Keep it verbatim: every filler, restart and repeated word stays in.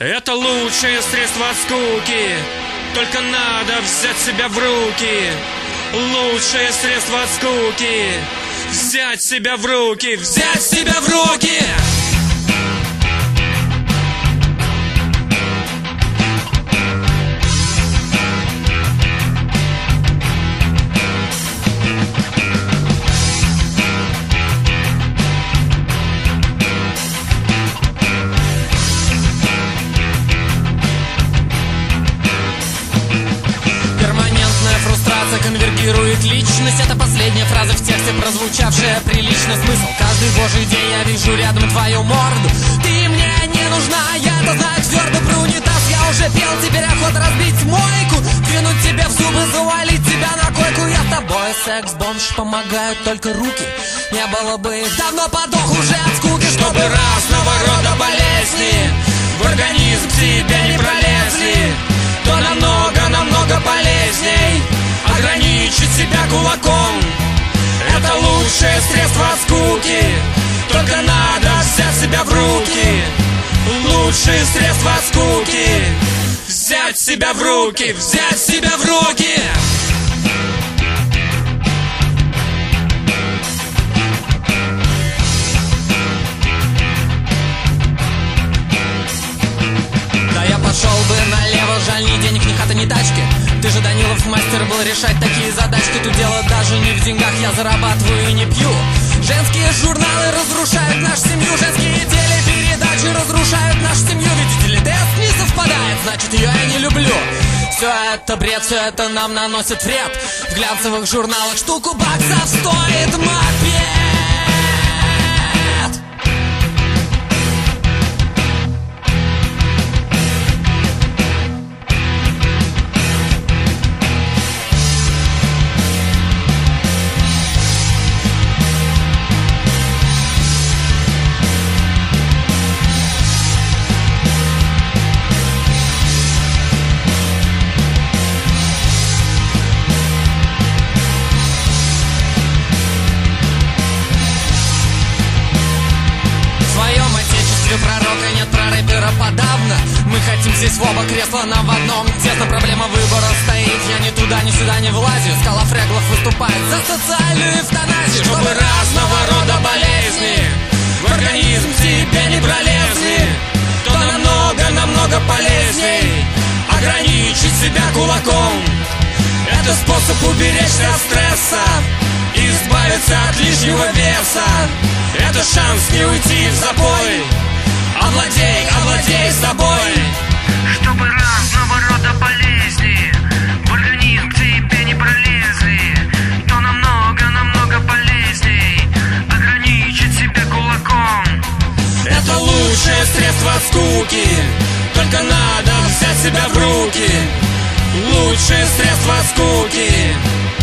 Это лучшее средство от скуки, только надо взять себя в руки. Лучшее средство от скуки — взять себя в руки, взять себя в руки. Конвергирует личность. Это последняя фраза в тексте, прозвучавшая прилично. Смысл: каждый божий день я вижу рядом твою морду. Ты мне не нужна, я это знаю твердо. Про унитаз я уже пел, теперь охота разбить мойку, двинуть тебе в зубы, завалить тебя на койку. Я с тобой секс-бомж, помогают только руки. Не было бы их, давно подох уже от скуки. Чтобы разного рода болезни в организм тебе не пролезли, то намного-намного полезней ограничить себя кулаком. Это лучшее средство от скуки, только надо взять себя в руки. Лучшее средство от скуки — взять себя в руки, взять себя в руки. Да я пошел бы налево, жаль, ни денег, ни хаты, ни тачки. Ты же, Данилов, мастер был решать такие задачки. Тут дело даже не в деньгах, я зарабатываю и не пью. Женские журналы разрушают нашу семью, женские телепередачи разрушают нашу семью. Видите ли, тест не совпадает, значит, ее я не люблю. Все это бред, все это нам наносит вред. В глянцевых журналах штуку баксов стоит мопед. Пророка нет, про рэпера подавно. Мы хотим здесь в оба кресла, нам в одном тесно. Проблема выбора стоит, я ни туда, ни сюда не влазю. Скала Фреглов выступает за социальную эвтаназию. Чтобы разного рода болезни в организм тебе не пролезли, то намного-намного полезней ограничить себя кулаком. Это способ уберечься от стресса и избавиться от лишнего веса. Это шанс не уйти в запой. Овладей, овладей собой. Чтобы разного рода болезни в организм тебе не пролезли, то намного-намного полезней ограничить себя кулаком. Это лучшее средство от скуки, только надо взять себя в руки. Лучшее средство от скуки